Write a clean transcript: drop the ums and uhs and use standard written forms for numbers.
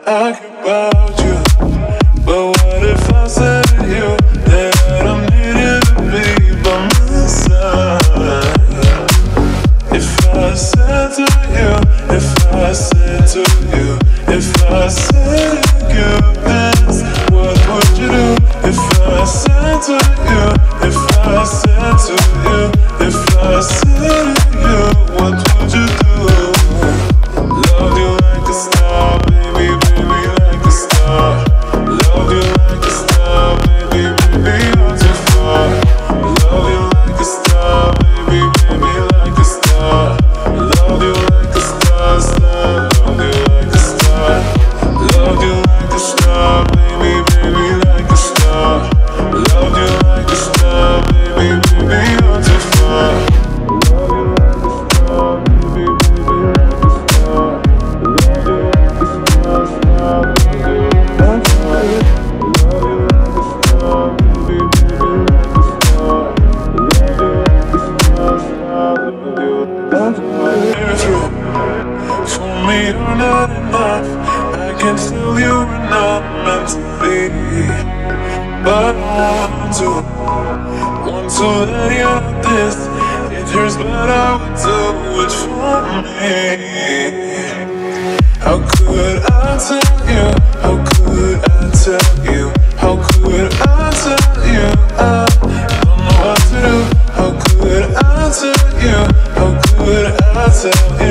ask about you. But what if I said to you that I don't need you to be by my side? If I said to you, if I said to you, if I said to you this, what would you do? If I said to you, if I said to you, if I said to you, what would you do? Love you like a star, baby, baby, like a star. Love you like a star, baby, baby, not too far. Love you like a star, baby, baby, like a star. Love you like a star, star. Love you like a star. Love you like a star, baby, baby, like a star. Love you like a star, baby, baby, not too far. Love you like a star, baby, baby, like a star. Love you like a star, star. Love you like a star. Love you like a star, baby, baby, like a star. Love you like a star, star. Love you like a star. For me, you're not enough. I can tell you we're not meant to be, but I want to let you know this. It hurts, but I would do it for me. How could I tell you? How could I tell you? How could I tell you? I don't know what to do. How could I tell you? How could I tell you?